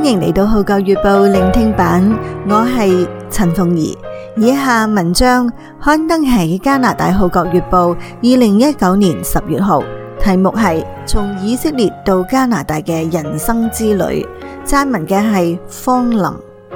迎嚟到《號角月報》聆聽版，我係陳鳳儀。以下文章刊登喺加拿大《號角月報》2019年10月號，題目係從以色列到加拿大嘅人生之旅，撰文嘅係方林。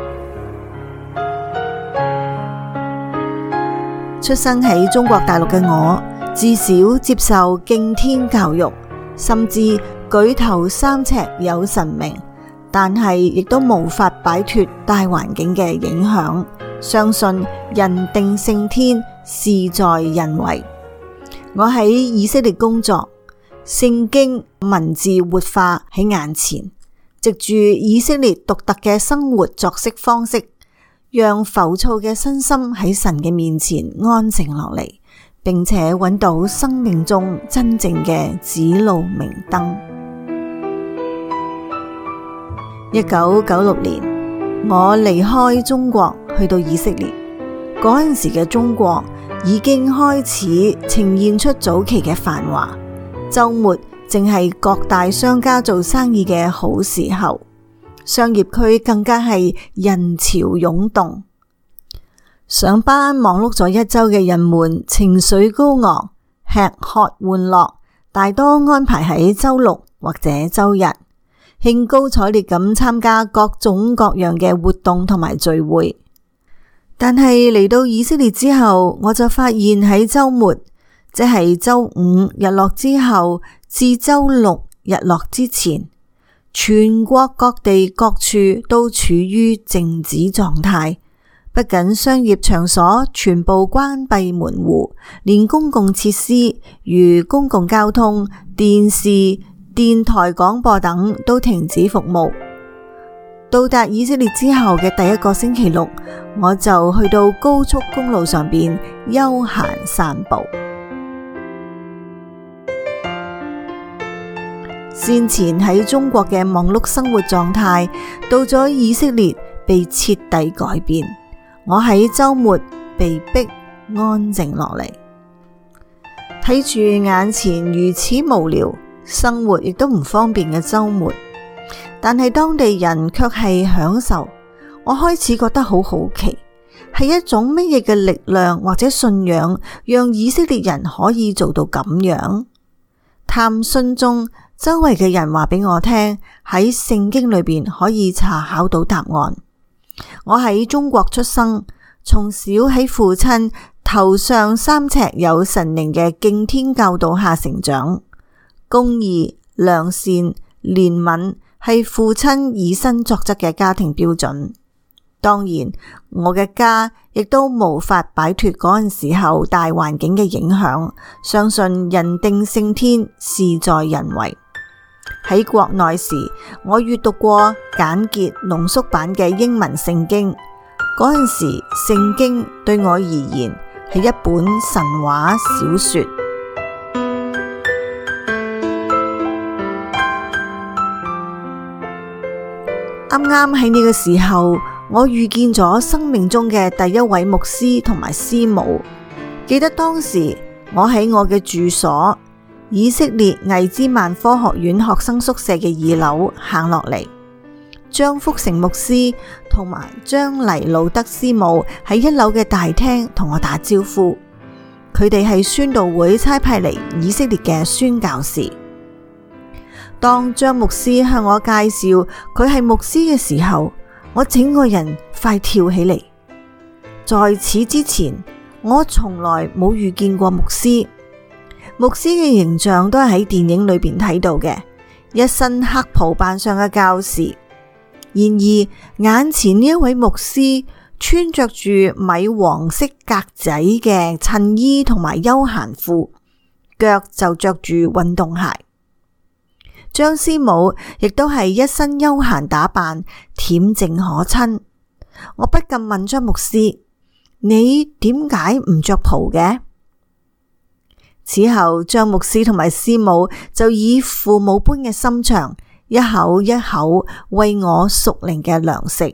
出生喺中國大陸嘅我，自小接受敬天教育，甚至舉頭三尺有神明，但係亦都無法擺脫大環境嘅影響，相信人定勝天，事在人為。我喺以色列工作，聖經文字活化喺眼前，藉住以色列獨特嘅生活作息方式，讓浮躁嘅身心喺神嘅面前安靜落嚟，並且揾到生命中真正嘅指路明燈。1996年，我離開中國去到以色列，嗰陣時嘅中國已經開始呈現出早期嘅繁華，週末正係各大商家做生意嘅好時候，商業區更加係人潮湧動。上班忙碌咗一周嘅人們情緒高昂，吃喝玩樂大多安排喺週六或者週日，興高采烈咁參加各種各樣嘅活動同埋聚會。但係嚟到以色列之後，我就發現喺週末，即係週五日落之後至週六日落之前，全國各地各處都處於靜止狀態。不僅商業場所全部關閉門戶，連公共設施如公共交通、電視、電台廣播等都停止服務。到達以色列之後嘅第一個星期六，我就去到高速公路上邊休閒散步。先前喺中國嘅忙碌生活狀態，到咗以色列被徹底改變。我喺週末被逼安靜落嚟，睇住眼前如此無聊，生活亦都唔方便嘅週末，但係當地人卻係享受。我開始覺得好好奇，係一種乜嘢嘅力量或者信仰，讓以色列人可以做到咁樣？探詢中，周圍嘅人話俾我聽，喺聖經裏邊可以查考到答案。我喺中國出生，從小喺父親頭上3尺有神靈嘅敬天教導下成長。公義、良善、憐憫係父親以身作則嘅家庭標準。當然，我嘅家亦都無法擺脫嗰陣時候大環境嘅影響，相信人定勝天，事在人為。喺國內時，我閱讀過簡潔濃縮版嘅英文聖經。嗰陣時，聖經對我而言係一本神話小說。啱啱喺呢個時候，我遇見咗生命中嘅第一位牧師同埋師母。記得當時我喺我嘅住所，以色列魏茲曼科學院學生宿舍嘅2樓行落嚟，張福成牧師同埋張黎路德師母喺1樓嘅大廳同我打招呼。佢哋係宣道會差派嚟以色列嘅宣教士。當張牧師向我介紹佢係牧師嘅時候，我整個人快跳起嚟。在此之前，我從來冇遇見過牧師。牧師嘅形象都係喺電影裏邊睇到嘅，一身黑袍扮上嘅教士。然而眼前呢一位牧師穿着住米黃色格仔嘅襯衣同埋休閒褲，腳就着住運動鞋。張師母亦都係一身休閒打扮，恬靜可親。我不禁問張牧師：你點解唔着袍嘅？此後，張牧師同埋師母就以父母般嘅心腸，一口一口餵我屬靈嘅糧食。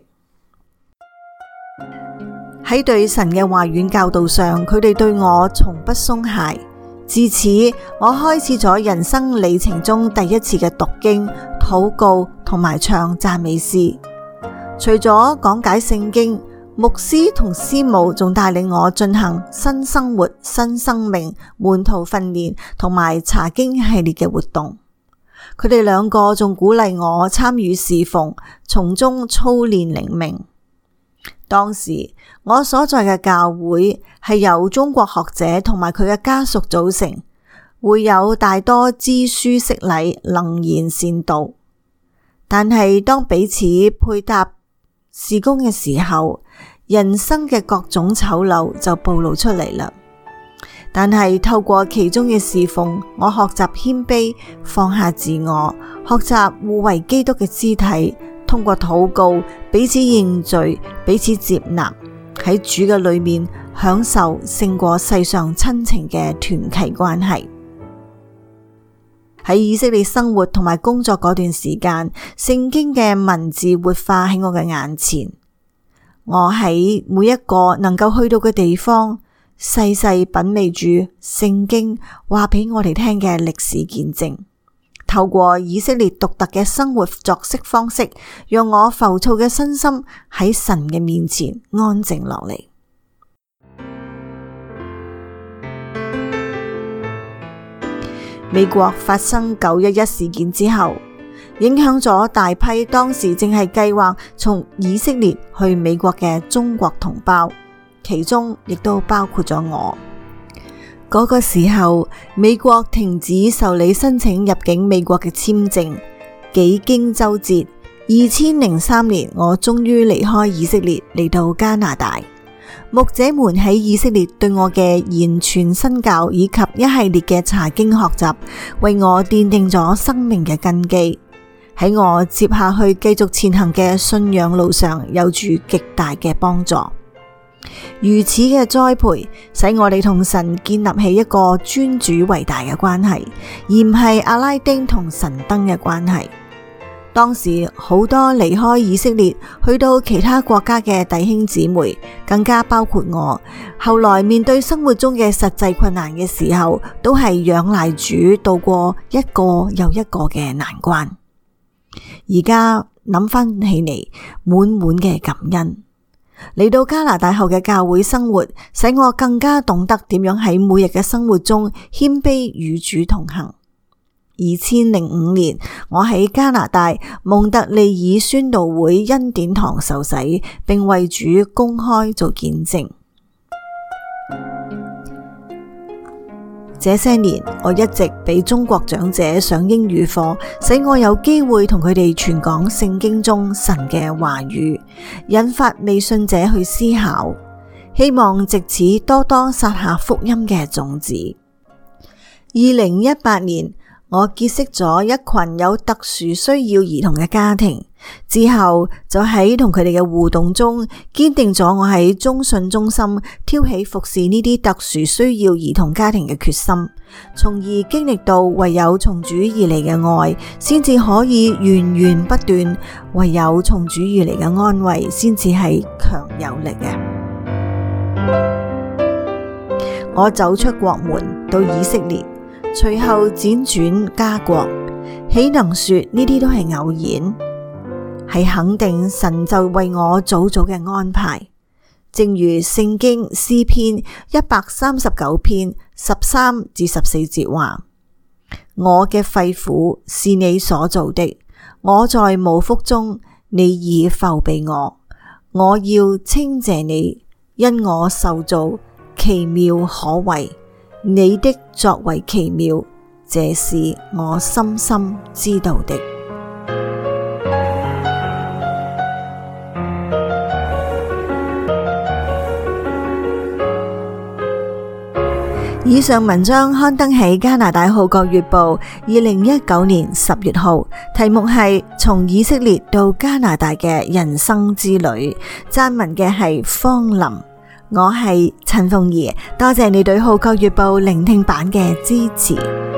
喺對神嘅話語教導上，佢哋對我從不鬆懈。自此，我開始咗人生里程中第一次嘅讀經、禱告同埋唱讚美詩。除咗講解聖經，牧師同師母仲帶領我進行新生活、新生命、門徒訓練同埋查經系列嘅活動。佢哋兩個仲鼓勵我參與侍奉，從中操練靈命。當時我所在嘅教會係由中國學者同埋佢嘅家屬組成，會友大多知書識禮、能言善道。但係當彼此配搭事工嘅時候，人生嘅各種醜陋就暴露出嚟啦。但係透過其中嘅侍奉，我學習謙卑，放下自我，學習互為基督嘅肢體，通過禱告彼此認罪，彼此接納，喺主嘅裏面享受勝過世上親情嘅團契關係。喺以色列生活同埋工作嗰段時間，聖經嘅文字活化喺我嘅眼前。我喺每一個能夠去到嘅地方，細細品味住聖經話俾我哋聽嘅歷史見證，透過以色列獨特嘅生活作息方式，讓我浮躁嘅身心喺神嘅面前安靜落嚟。美國發生911事件之後，影響咗大批當時正係計劃從以色列去美國嘅中國同胞，其中亦都包括咗我。嗰個時候，美國停止受理申請入境美國嘅簽證，幾經周折，2003年我終於離開以色列嚟到加拿大。牧者們喺以色列對我嘅言傳身教以及一系列嘅查經學習，為我奠定咗生命嘅根基，喺我接下去繼續前行嘅信仰路上有住極大嘅幫助。如此嘅栽培，使我哋同神建立起一個尊主為大嘅關係，而唔係阿拉丁同神燈嘅關係。當時好多離開以色列去到其他國家嘅弟兄姊妹，更加包括我，後來面對生活中嘅實際困難嘅時候，都係仰賴主度過一個又一個嘅難關。而家諗翻起嚟，滿滿嘅感恩。嚟到加拿大後嘅教會生活，使我更加懂得點樣喺每日嘅生活中謙卑與主同行。2005年，我喺加拿大蒙特利爾宣道會恩典堂受洗，並為主公開做見證。這些年，我一直俾中國長者上英語課，使我有機會同佢哋傳講聖經中神嘅話語，引發未信者去思考，希望藉此多多撒下福音嘅種子。2018年，我結識咗一群有特殊需要兒童嘅家庭，之後就喺同佢哋嘅互動中，堅定咗我喺中信中心挑起服侍呢啲特殊需要兒童家庭嘅決心，從而經歷到唯有從主而嚟嘅愛，先至可以源源不斷；唯有從主而嚟嘅安慰，先至係強有力嘅。我走出國門到以色列，隨後輾轉加國，豈能說呢啲都係偶然？係肯定神就為我早早嘅安排。正如聖經詩篇139篇13至14節話：我嘅肺腑是你所造的，我在母腹中，你已覆庇我。我要稱謝你，因我受造奇妙可畏。你的作為奇妙，這是我深深知道的。以上文章刊登喺加拿大《號角月報》2019年10月號，題目係從以色列到加拿大嘅人生之旅，撰文嘅係方林。我係陳鳳儀，多謝你對《號角月報》聆聽版嘅支持。